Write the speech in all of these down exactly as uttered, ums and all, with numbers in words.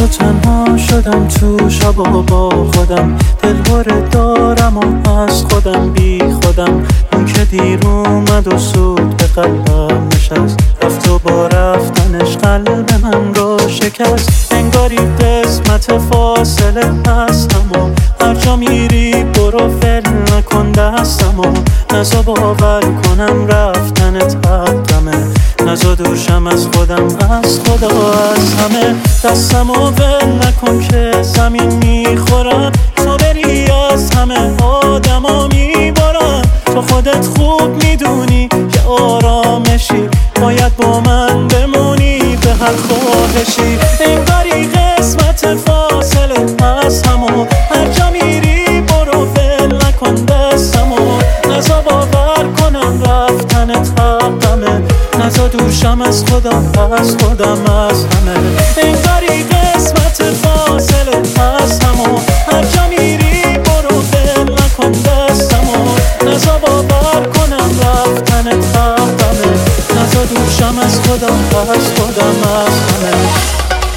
تو تنها شدم تو شبا با خودم، دلهوره دارم و از خودم بی خودم. اون که دیر اومد و سود به قلبم نشست، رفت و با رفتنش قلب من رو شکست. انگاری قسمت فاصله هستم و هر جا میری برو فل نکن دستم و نزا باور کنم رفتنت حقمه، نزا دوشم از خودم از خدا از همه. دستم و ول نکن که زمین میخورم، تو بری از همه آدم ها میبارم. تو خودت خوب میدونی که آرامشی، باید با من بمونی به هر خواهشی. انگاری قسمت فاصله از همو هر جا میری برو ول نکن دستمو، نزا باور کنم رفتنت حقمه، نزا دوشم از خودم از خودم از همه. انگاری قسمت فاصله از همو هر جا میری برو ول نکن دستمو، نزا باور کنم رفتنت حقمه، نزا دوشم از خودم از خودم از همه.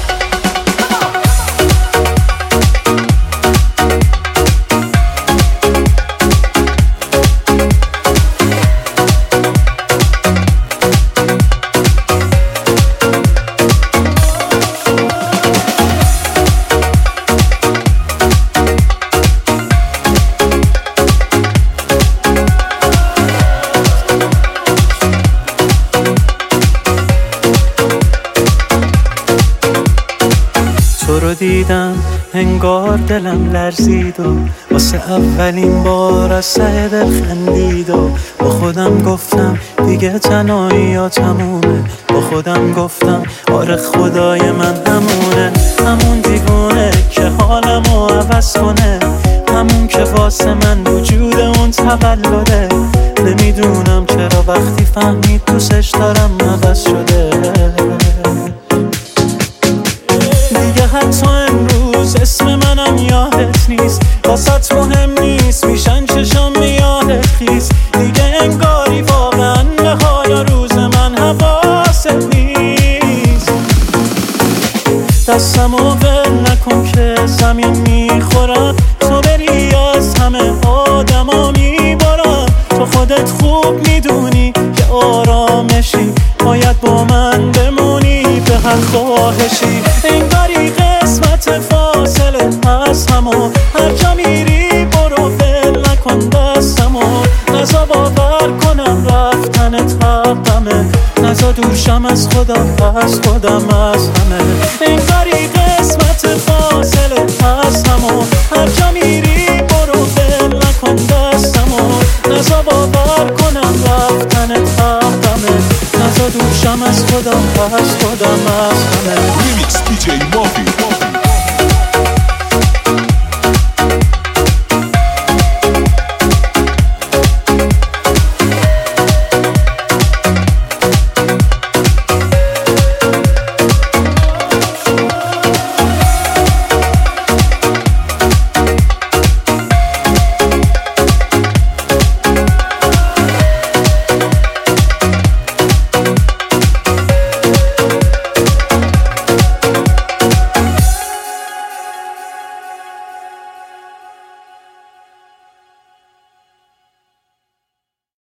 تو رو دیدم انگار دلم لرزید و واسه اولین بار از ته دل خندید و با خودم گفتم دیگه تنهایی ها تمومه. با خودم گفتم آره خدای من همونه، همون دیوونه که حالمو عوض کنه، همون که واسه من وجود اون تولده. نمیدونم چرا وقتی فهمید دوستش دارم عوض شده. دیگه حتی امروز اسم منم یادت نیست، واسط مهم نیست میشن چشم یادت خیز. دیگه انگاری واقعا نهای روز من حواست نیست. دستمو ول نکن که زمین میخورم، تو بری از همه آدم ها میبارم. تو خودت خوب میدونی که آرامشی، باید با من بمونی به هر خواهشی. انگاری قسمت فاصله از همو هر جا میری برو ول نکن دستمو، نزا باور کنم رفتنت حقمه، نزا دوشم از خودم از خودم از همه. انگاری